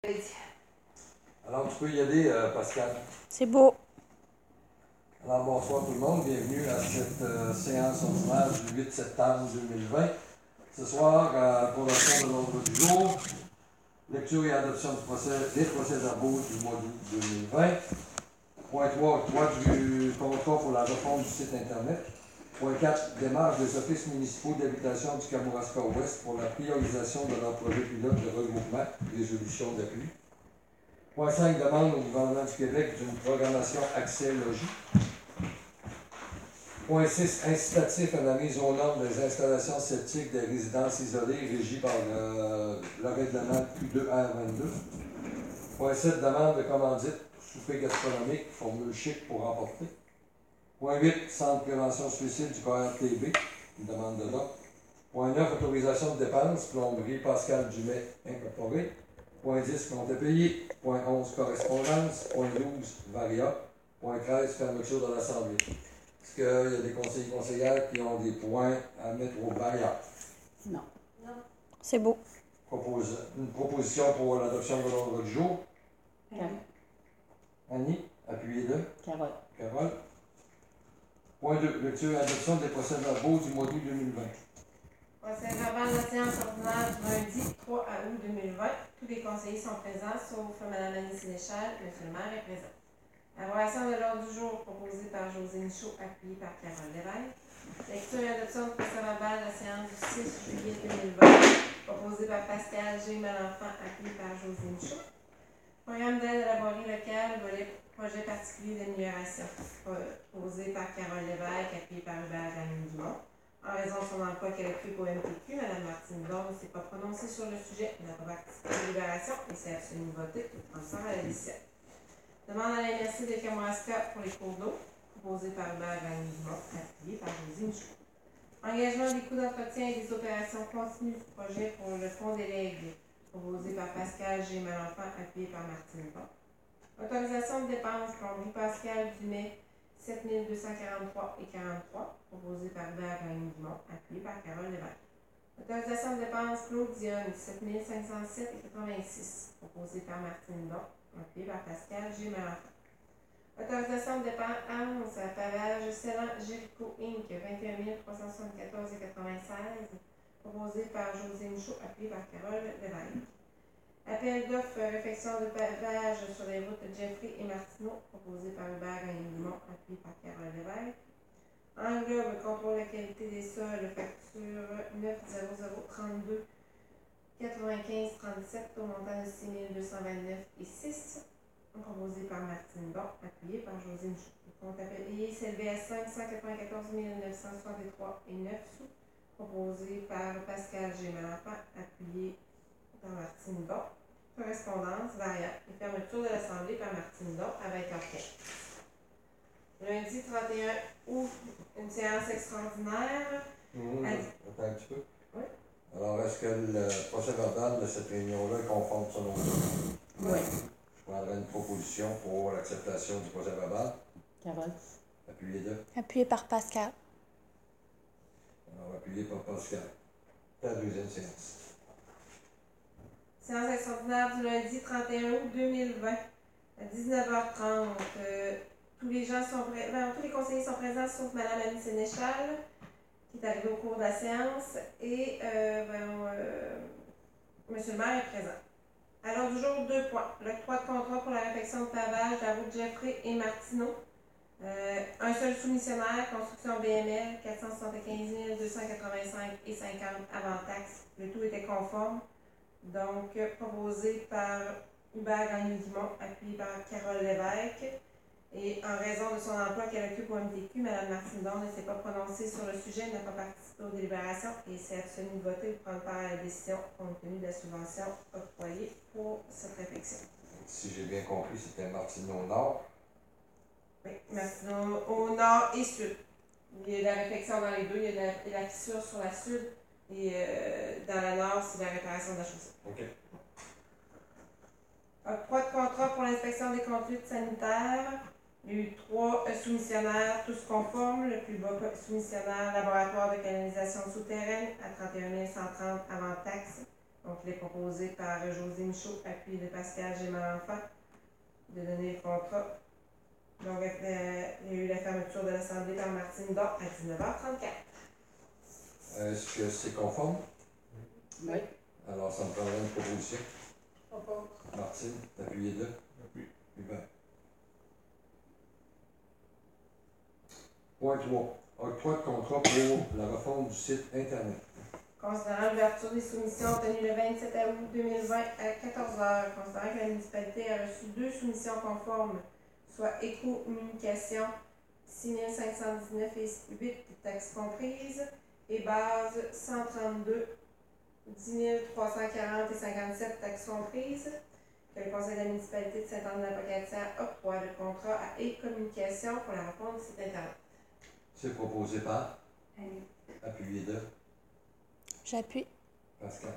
Alors, tu peux y aller, Pascal. C'est beau. Alors, bonsoir tout le monde. Bienvenue à cette séance ordinaire du 8 septembre 2020. Ce soir, pour l'option de l'ordre du jour, lecture et adoption des procès-verbaux du mois d'août 2020. Point 3, octroi du contrat pour la refonte du site Internet. Point 4, démarche des offices municipaux d'habitation du Kamouraska-Ouest pour la priorisation de leur projet pilote de regroupement, résolution d'appui. Point 5, demande au gouvernement du Québec d'une programmation accès logis. Point 6, incitatif à la mise aux normes des installations sceptiques des résidences isolées régies par le règlement Q2R22. Point 7, demande de commandite, souper gastronomique, formule chic pour remporter. Point 8, centre de prévention suicide du KRTB, une demande de l'ordre. Point 9, autorisation de dépenses, plomberie Pascal Dumais incorporé. Point 10, compte à payer. Point 11, correspondance. Point 12, varia. Point 13, fermeture de l'Assemblée. Est-ce qu'il y a des conseillers et conseillères qui ont des points à mettre au varia? Non. Non. C'est beau. Une proposition pour l'adoption de l'ordre du jour. Annie, appuyez-le. Carole. Point 2, lecture et adoption des procès-verbaux du mois d'août 2020. Procès-verbal de la séance ordinaire du lundi 3 août 2020. Tous les conseillers sont présents, sauf Mme Annie Sénéchal. M. le maire est présent. Élaboration de l'ordre du jour proposée par José Michaud, appuyée par Carole Lévesque. Lecture et adoption du procès-verbal de la séance du 6 juillet 2020, proposée par Pascal G. Malenfant, appuyé par José Michaud. Programme d'aide à la voirie locale, volet projet particulier d'amélioration, proposé par Carole Lévesque, appuyé par Hubert Gagnon-Dumont. En raison de son emploi qu'elle occupe au MTQ, Mme Martine Blanc ne s'est pas prononcée sur le sujet, n'a pas participé à la délibération et s'est absolument votée pour transfert à la décision. Demande à la MRC de Kamouraska pour les cours d'eau, proposé par Hubert Gagnon-Dumont, appuyé par José Michaud. Engagement des coûts d'entretien et des opérations continues du projet pour le fonds des legs, proposé par Pascal G. Malenfant, appuyé par Martine Blanc. Autorisation de dépenses plomberie Pascal Dumais, 7 243 et 43, proposé par Hubert Gagnon-Dumont, appuyé par Carole Lévesque. Autorisation de dépenses Claude Dionne, 7 507 et 86, proposé par Martine Blanc, appuyé par Pascal G. Malenfant. Autorisation de dépenses à pavage Célan Jéricho Inc., 21 374 et 96, proposé par José Michaud, appuyé par Carole Lévesque. Appel d'offres réfection de pavage sur les routes Jeffrey et Martineau, proposé par Hubert Gagnon-Dumont, appuyé par Carole Lévesque. Englobe contrôle la qualité des sols, facture 90032 95 37 au montant de 6 229 et 6, proposé par Martine Bon, appuyé par José Michaud. Le compte à payer s'élevait à 594 963 et 9 sous, proposé par Pascal G. Malenfant, appuyé par Martine Bon. Correspondance variable et fermeture de l'Assemblée par Martine Bon à 20h15. Lundi 31 août, une séance extraordinaire. Attends un petit peu. Oui. Alors, est-ce que le procès-verbal de cette réunion-là est conforme selon vous? Oui. Je prendrai une proposition pour l'acceptation du procès-verbal. Carole. Appuyez-le. Appuyé par Pascal. Alors, appuyé par Pascal. La deuxième séance. Séance extraordinaire du lundi 31 août 2020 à 19h30. Tous les conseillers sont présents sauf Mme Annie Sénéchal, qui est arrivée au cours de la séance, et M. le maire est présent. À l'ordre du jour, 2 points. L'octroi de contrat pour la réfection de pavage de la route Jeffrey et Martineau. Un seul soumissionnaire, construction BML, 475 285 et 50 avant taxe. Le tout était conforme. Donc, proposé par Hubert Gagnon-Dumont, appuyé par Carole Lévesque. Et en raison de son emploi qu'elle occupe au MTQ, Mme Martine Blanc ne s'est pas prononcée sur le sujet, n'a pas participé aux délibérations et s'est abstenue de voter pour prendre part à la décision compte tenu de la subvention octroyée pour cette réflexion. Si j'ai bien compris, c'était Martineau Nord. Oui, Martineau au nord et sud. Il y a de la réflexion dans les deux, il y a de la fissure sur la sud et dans la nord, c'est la réparation de la chaussée. OK. Octroi de contrat pour l'inspection des conduites sanitaires. Il y a eu 3 soumissionnaires, tous conformes. Le plus bas soumissionnaire, laboratoire de canalisation souterraine, à 31 130 avant taxe. Donc, il est proposé par José Michaud, appuyé de Pascal Gémalenfant, de donner le contrat. Donc, il y a eu la fermeture de l'Assemblée par Martine Dor à 19h34. Est-ce que c'est conforme? Oui. Alors, ça me prendrait une proposition. Propose. Martine, appuyez-le. Appuyé. Hubert. Point 3. Octroi de contrat pour la refonte du site Internet. Considérant l'ouverture des soumissions tenues le 27 août 2020 à 14h, considérant que la municipalité a reçu 2 soumissions conformes, soit Éco-Communication 6519 et 8 taxes comprises, et base 132 10 340 et 57 taxes comprises, que le conseil de la municipalité de Sainte-Anne-de-la-Pocatière octroie le contrat à E-Communication pour la refonte du site Internet. C'est proposé par Allez. appuyez-le. J'appuie. Pascal.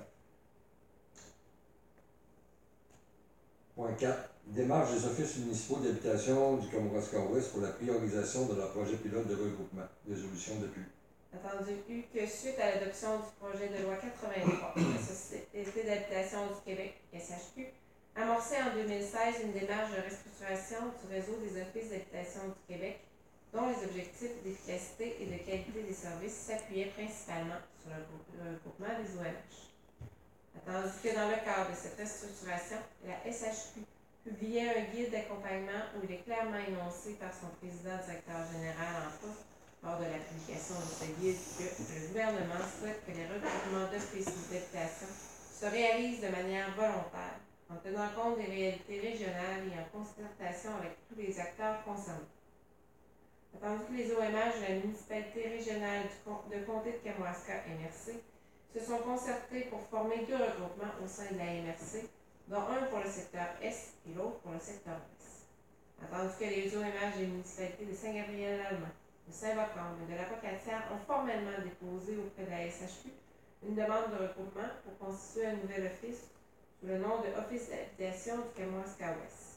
Point 4. Démarche des offices municipaux d'habitation du Kamouraska-Ouest pour la priorisation de leur projet pilote de regroupement. Résolution depuis. Attendu que suite à l'adoption du projet de loi 83 de la Société d'habitation du Québec, SHQ, amorcé en 2016 une démarche de restructuration du réseau des offices d'habitation du Québec, dont les objectifs d'efficacité et de qualité des services s'appuyaient principalement sur le regroupement des ONH. Attendu que dans le cadre de cette restructuration, la SHQ publiait un guide d'accompagnement où il est clairement énoncé par son président-directeur général en poste lors de la publication de ce guide que le gouvernement souhaite que les regroupements d'offices d'habitation se réalisent de manière volontaire, en tenant compte des réalités régionales et en concertation avec tous les acteurs concernés. Attendu que les OMH de la municipalité régionale de comté de Kamouraska, MRC, se sont concertés pour former 2 regroupements au sein de la MRC, dont un pour le secteur Est et l'autre pour le secteur Ouest. Attendu que les OMH des municipalités de Saint-Gabriel-Allemand, de Saint-Bacôme et de la Pocatière ont formellement déposé auprès de la SHQ une demande de regroupement pour constituer un nouvel office sous le nom de Office d'habitation du Kamouraska-Ouest.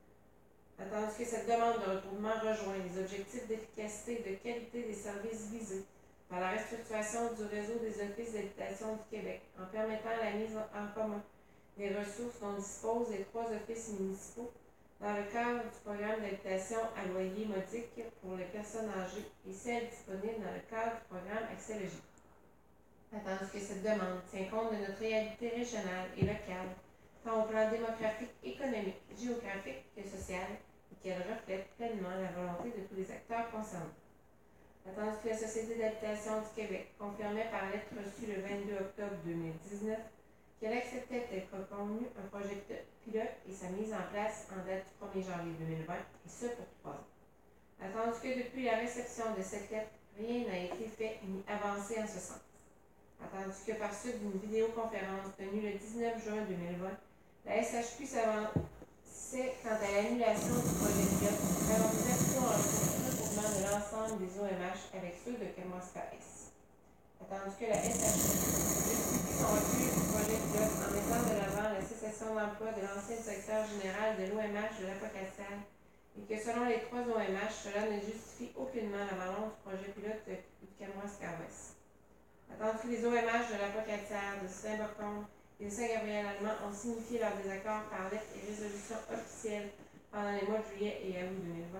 Attendu que cette demande de regroupement rejoint les objectifs d'efficacité et de qualité des services visés par la restructuration du réseau des offices d'habitation du Québec, en permettant la mise en commun des ressources dont disposent les 3 offices municipaux dans le cadre du programme d'habitation à loyer modique pour les personnes âgées et celles disponibles dans le cadre du programme Accès Logis. Attendu que cette demande tient compte de notre réalité régionale et locale, tant au plan démographique, économique, géographique que social, et qu'elle reflète pleinement la volonté de tous les acteurs concernés. Attendu que la Société d'habitation du Québec confirmait par lettre reçue le 22 octobre 2019 qu'elle acceptait tel que convenu un projet pilote et sa mise en place en date du 1er janvier 2020, et ce pour 3 ans. Attendu que depuis la réception de cette lettre, rien n'a été fait ni avancé en ce sens. Attendu que par suite d'une vidéoconférence tenue le 19 juin 2020, la SHQ s'avançait quant à l'annulation du projet pilote, favorisant plutôt un regroupement de l'ensemble des OMH avec ceux de Kamouraska-Est. Attendu que la SHQ justifie son refus du projet pilote en mettant de l'avant la cessation d'emploi de l'ancien directeur général de l'OMH de la Pocatière et que selon les 3 OMH, cela ne justifie aucunement l'abandon du projet pilote du Kamouraska-Ouest. Attendu que les OMH de la Pocatière, de Saint-Bacôme et de Saint-Gabriel-Allemand ont signifié leur désaccord par lettre et résolution officielle pendant les mois de juillet et août 2020.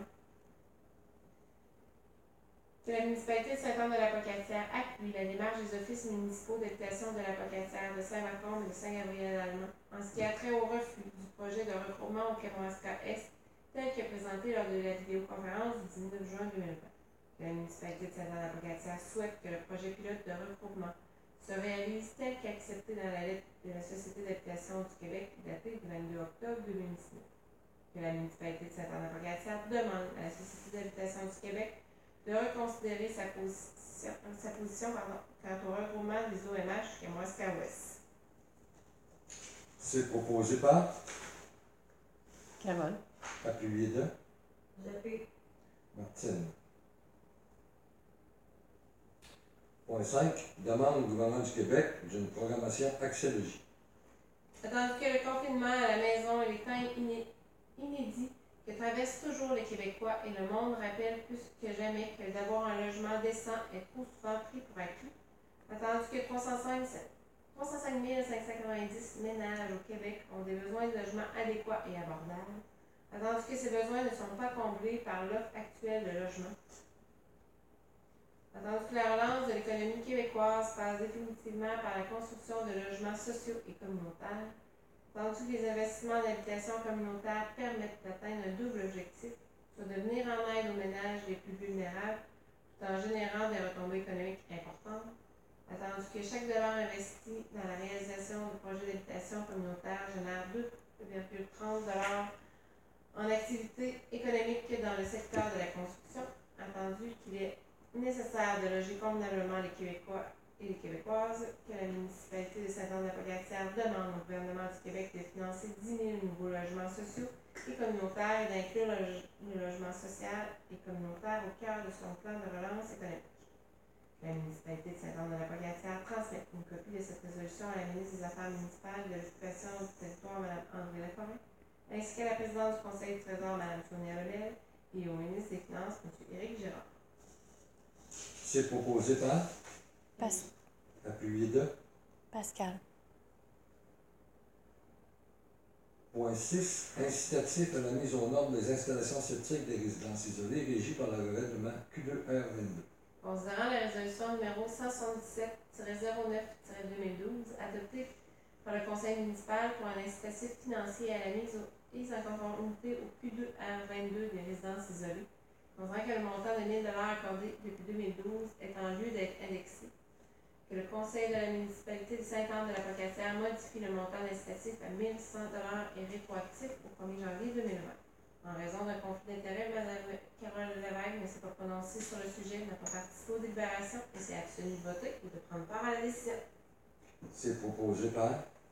Que la municipalité de Sainte-Anne-de-la-Pocatière appuie la démarche des offices municipaux d'habitation de la Pocatière, de Saint-Bacôme et de Saint-Gabriel-Allemand en ce qui a trait au refus du projet de regroupement au Kamouraska-Est tel que présenté lors de la vidéoconférence du 19 juin 2020. Que la municipalité de Sainte-Anne-de-la-Pocatière souhaite que le projet pilote de regroupement se réalise tel qu'accepté dans la lettre de la Société d'habitation du Québec datée du 22 octobre 2019. Que la municipalité de Sainte-Anne-de-la-Pocatière demande à la Société d'habitation du Québec de reconsidérer sa position quant au regroupement des OMH Kamouraska-Ouest. C'est proposé par Carole. appuyez-le. J'appuie. Martine. Point 5. Demande au gouvernement du Québec d'une programmation Accès Logis. Attendu que le confinement à la maison et les temps inédits que traversent toujours les Québécois et le monde rappelle plus que jamais que d'avoir un logement décent est trop souvent pris pour acquis. Attendu que 305 590 ménages au Québec ont des besoins de logement adéquats et abordables, tandis que ces besoins ne sont pas comblés par l'offre actuelle de logement. Tandis que la relance de l'économie québécoise passe définitivement par la construction de logements sociaux et communautaires, tandis que les investissements d'habitation communautaire permettent d'atteindre un double objectif, soit de venir en aide aux ménages les plus vulnérables, tout en générant des retombées économiques importantes, tandis que chaque dollar investi dans la réalisation de projets d'habitation communautaire génère 2,30 en activité économique dans le secteur de la construction, attendu qu'il est nécessaire de loger convenablement les Québécois et les Québécoises, que la municipalité de Sainte-Anne-de-la-Pocatière demande au gouvernement du Québec de financer 10 000 nouveaux logements sociaux et communautaires et d'inclure le logement social et communautaire au cœur de son plan de relance économique. La municipalité de Sainte-Anne-de-la-Pocatière transmet une copie de cette résolution à la ministre des Affaires municipales et de l'Occupation du territoire, Mme André Laforêt, ainsi qu'à la présidente du Conseil du Trésor, Mme Sonia Lebel, et au ministre des Finances, M. Éric Girard. C'est proposé par, Pas- appuyé de. Pascal. Point 6. Incitatif à la mise aux normes des installations septiques des résidences isolées régies par le règlement Q2R22. Considérant la résolution numéro 177-09-2012, adoptée par le Conseil municipal pour un incitatif financier à la mise en conformité au Q2R22 des résidences isolées, considérant que le montant de 1 000 accordé depuis 2012 est en lieu d'être indexé, que le Conseil de la municipalité de Sainte-Anne-de-la-Pocatière modifie le montant incitatif à 1 100 et rétroactif au 1er janvier 2020. En raison d'un conflit d'intérêts, Mme Carole Lévesque ne s'est pas prononcée sur le sujet, n'a pas participé aux délibérations et s'est abstenue de voter ou de prendre part à la décision. C'est proposé par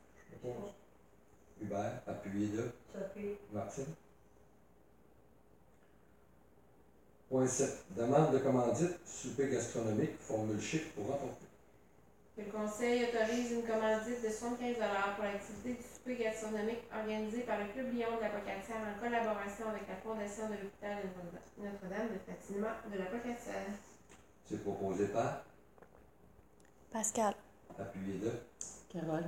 Hubert, appuyé de Sophie. Martine. Point 7. Demande de commandite, souper gastronomique, formule chic pour emporter. Que le Conseil autorise une commandite de 75 pour l'activité du souper gastronomique organisée par le Club Lion de la Pocatière en collaboration avec la Fondation de l'hôpital de Notre-Dame de Fatima de la Pocatière. C'est proposé par, Pascal. appuyé de. Carole.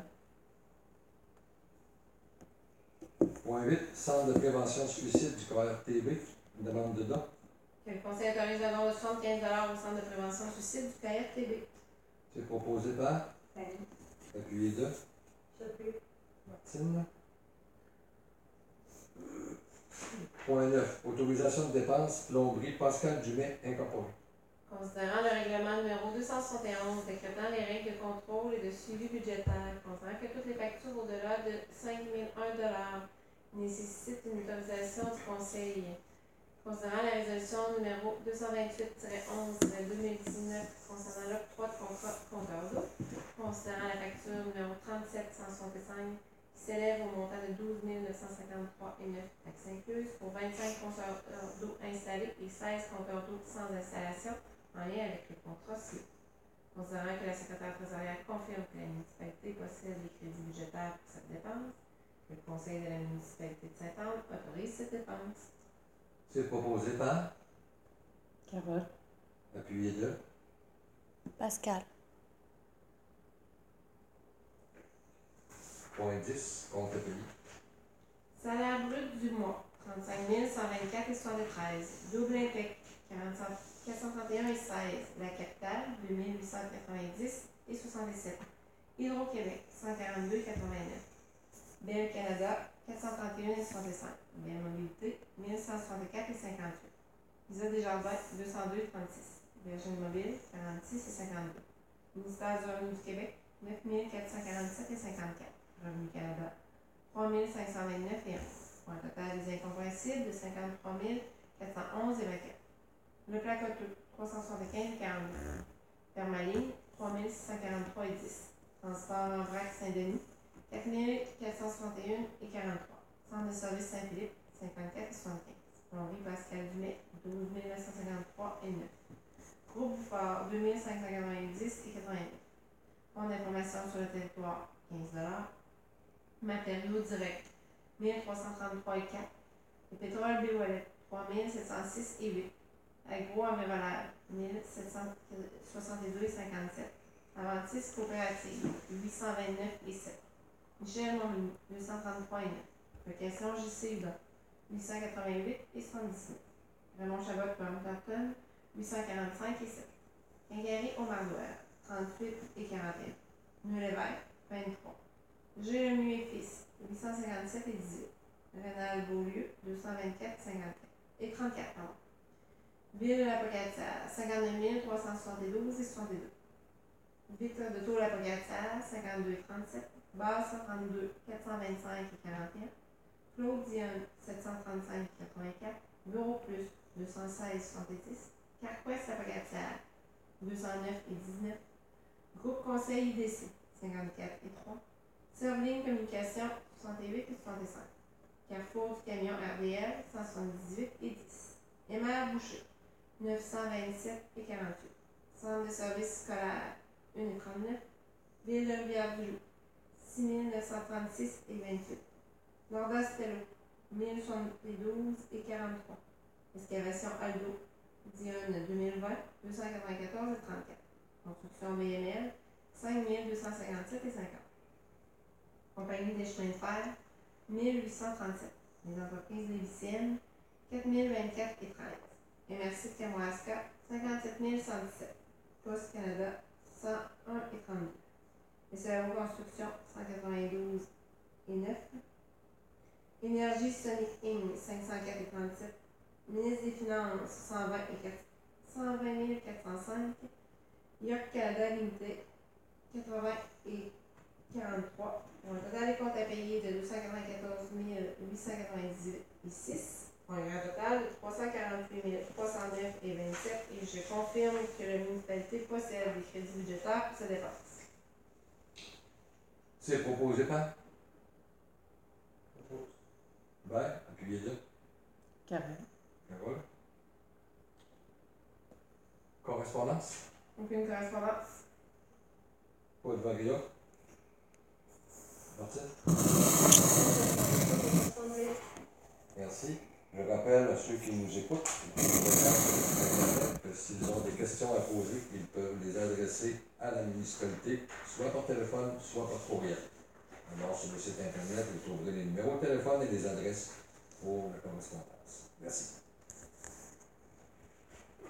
Point 8. Centre de prévention suicide du KRTB. Une demande de don. Que le Conseil autorise un don de 75 au Centre de prévention suicide du KRTB. C'est proposé par, Fanny. appuyé de Sophie. Martine. Point 9. Autorisation de dépenses, plomberie Pascal Dumais incorporé. Considérant le règlement numéro 271 décrétant les règles de contrôle et de suivi budgétaire, considérant que toutes les factures au-delà de 5 001 nécessitent une autorisation du Conseil, considérant la résolution numéro 228-11-2019 concernant l'octroi de contrat compteur d'eau, considérant la facture numéro 37-165 qui s'élève au montant de 12 953 et 9 taxes incluses pour 25 compteurs d'eau installés et 16 compteurs d'eau sans installation en lien avec le contrat ci. Considérant que la secrétaire trésorière confirme que la municipalité possède les crédits budgétaires pour cette dépense, que le Conseil de la municipalité de Sainte-Anne autorise cette dépense. C'est proposé par, Carole. appuyé de. Pascal. Point 10. Compte à payer. Salaire brut du mois, 35 124 et 73. Double Impec, 431 et 16. La capitale, 2890 et 67. Hydro-Québec, 142 et 89. BL Canada, 431 et 65. BL Mobilité, 1164 et 58. Isa Desjardins, 202 et 36. Virgin Mobile, 46 et 52. Ministère du Revenu du Québec, 9 447 et 54. Revenu Canada, 3 529 et 1. Pour un total des incompréhensibles de 53 411 et 24. Le placoteux, 375 et 42. Permaligne, 3 643 et 10. Transport en vrac Saint-Denis, 4 461 et 43. Centre de service Saint-Philippe, 54 et 75. Plomberie Pascal Dumais, 12 953 et 9. Groupe Bouffard, 2 590 et 89. Fonds d'information sur le territoire, 15 Matériaux directs, 1333 et 4. Le pétrole Béouellet, 3706 et 8. Agro-environnage, 1762 et 57. Aventis Coopérative, 829 et 7. Michel Montminy, 233 et 9. Vocation JC Hudon, 888 et 79. Raymond Chabot Baumgarten, 845 et 7. Quincaillerie au Mardoire, 38 et 41. Neu-Lévesque, 23. Jérémy et Fils, 857 et 18. Rénal Beaulieu, 224, 54. Et 34, pardon. Ville de la Pocatière, 59 372 et 62. Victor de Tour la Pocatière, 52 et 37. Basse 132, 425 et 41. Claude Dionne, 735 et 84. Bureau Plus, 216 et 70. Carquest la Pocatière, 209 et 19. Groupe Conseil IDC, 54 et 3. Servling Communication, 68 et 65. Carrefour du Camion RDL, 178 et 10. Émère Boucher, 927 et 48. Centre de services scolaires, 1 et 39. Ville de Rivière-du-Loup, 6936 et 28. Norda Stello, 1072 et 43. Excavation Aldo, Dionne 2020, 294 et 34. Construction BML, 5257 et 50. Compagnie des chemins de fer, 1837. Les entreprises léviciennes, 4024 et 13. MRC de Kamouraska, 57 117. Poste Canada, 101 et 32. SRO Construction, 192 et 9. Énergie Sonic Inc., 504 et 37. Ministre des Finances, 120 et 120 405. York Canada Limited, 80 et 43. Pour un total des comptes à payer de 294 898 et 6. Pour un grand total de 348 309 et 27. Et je confirme que la municipalité possède des crédits budgétaires pour sa dépense. C'est proposé par? Appuyez-le. Carole. Carole. Correspondance? Aucune correspondance. Pas de varia. Martine? Merci. Je rappelle à ceux qui nous écoutent que s'ils ont des questions à poser, ils peuvent les adresser à la municipalité, soit par téléphone, soit par courriel. Alors, sur le site internet, vous trouverez les numéros de téléphone et les adresses pour la correspondance. Merci.